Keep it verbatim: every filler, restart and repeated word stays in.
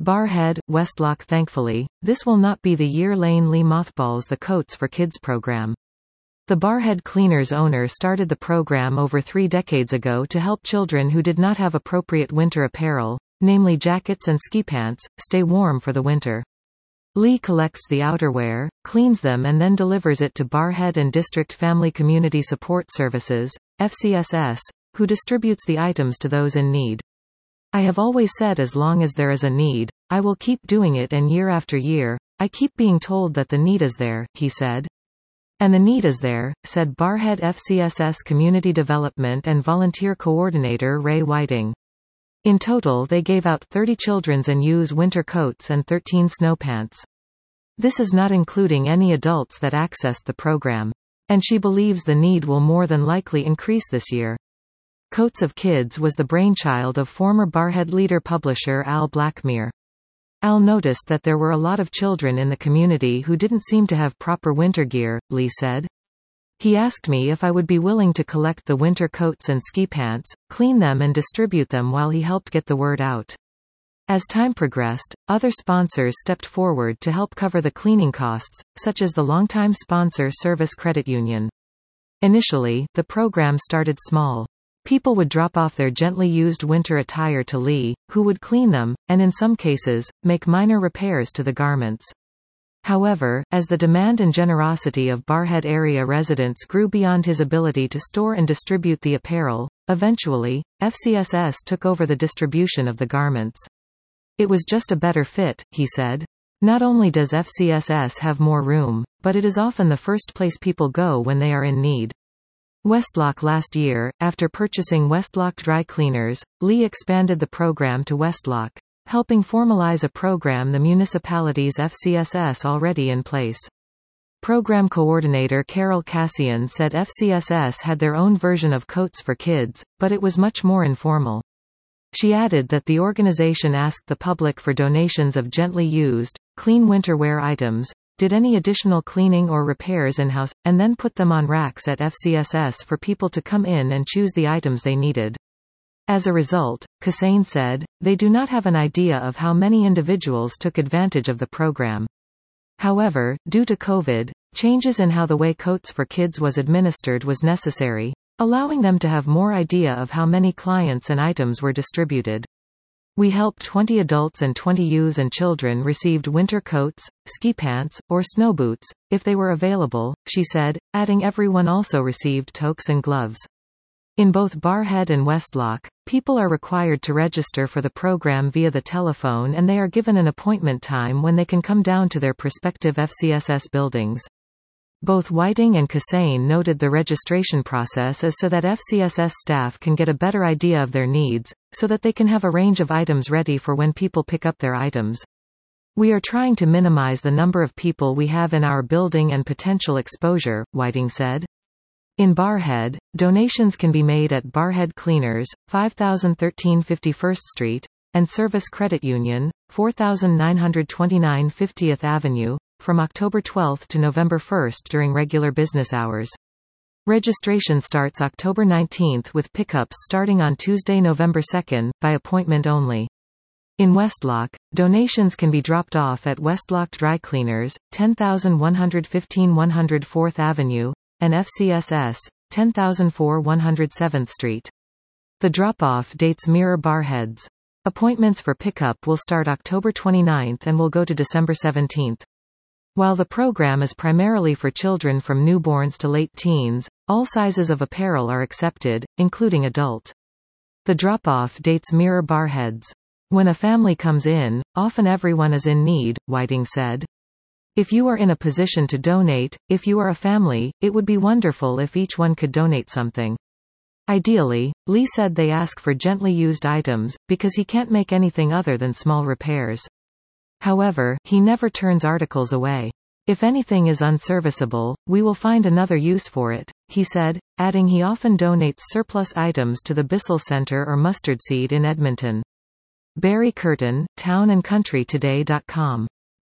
Barrhead, Westlock. Thankfully, this will not be the year Lane Lee mothballs the Coats for Kids program. The Barrhead Cleaners owner started the program over three decades ago to help children who did not have appropriate winter apparel, namely jackets and ski pants, stay warm for the winter. Lee collects the outerwear, cleans them and then delivers it to Barrhead and District Family Community Support Services, F C S S, who distributes the items to those in need. I have always said as long as there is a need, I will keep doing it, and year after year, I keep being told that the need is there, he said. And the need is there, said Barrhead F C S S Community Development and Volunteer Coordinator Ray Whiting. In total they gave out thirty children's and youths winter coats and thirteen snow pants. This is not including any adults that accessed the program. And she believes the need will more than likely increase this year. Coats of Kids was the brainchild of former Barrhead leader publisher Al Blackmere. Al noticed that there were a lot of children in the community who didn't seem to have proper winter gear, Lee said. He asked me if I would be willing to collect the winter coats and ski pants, clean them and distribute them while he helped get the word out. As time progressed, other sponsors stepped forward to help cover the cleaning costs, such as the longtime sponsor Service Credit Union. Initially, the program started small. People would drop off their gently used winter attire to Lee, who would clean them, and in some cases, make minor repairs to the garments. However, as the demand and generosity of Barrhead area residents grew beyond his ability to store and distribute the apparel, eventually, F C S S took over the distribution of the garments. It was just a better fit, he said. Not only does F C S S have more room, but it is often the first place people go when they are in need. Westlock. Last year, after purchasing Westlock Dry Cleaners, Lee expanded the program to Westlock, helping formalize a program the municipality's F C S S already in place. Program coordinator Carol Cassian said F C S S had their own version of Coats for Kids, but it was much more informal. She added that the organization asked the public for donations of gently used, clean winter wear items, did any additional cleaning or repairs in-house, and then put them on racks at F C S S for people to come in and choose the items they needed. As a result, Cassane said, they do not have an idea of how many individuals took advantage of the program. However, due to COVID, changes in how the way Coats for Kids was administered was necessary, allowing them to have more idea of how many clients and items were distributed. We helped twenty adults and twenty youths and children received winter coats, ski pants, or snow boots, if they were available, she said, adding everyone also received toques and gloves. In both Barrhead and Westlock, people are required to register for the program via the telephone, and they are given an appointment time when they can come down to their prospective F C S S buildings. Both Whiting and Cassane noted the registration process is so that F C S S staff can get a better idea of their needs, so that they can have a range of items ready for when people pick up their items. We are trying to minimize the number of people we have in our building and potential exposure, Whiting said. In Barrhead, donations can be made at Barrhead Cleaners, five thousand thirteen fifty-first Street, and Service Credit Union, four thousand nine hundred twenty-nine fiftieth Avenue, from October twelfth to November first during regular business hours. Registration starts October nineteenth with pickups starting on Tuesday, November second, by appointment only. In Westlock, donations can be dropped off at Westlock Dry Cleaners, ten thousand one hundred fifteen one hundred fourth Avenue, and F C S S, ten thousand four one hundred seventh Street. The drop-off dates mirror Barrhead's. Appointments for pickup will start October twenty-ninth and will go to December seventeenth. While the program is primarily for children from newborns to late teens, all sizes of apparel are accepted, including adult. The drop-off dates mirror Barrhead's. When a family comes in, often everyone is in need, Whiting said. If you are in a position to donate, if you are a family, it would be wonderful if each one could donate something. Ideally, Lee said they ask for gently used items, because he can't make anything other than small repairs. However, he never turns articles away. If anything is unserviceable, we will find another use for it, he said, adding he often donates surplus items to the Bissell Center or Mustard Seed in Edmonton. Barry Curtin, town and country today dot com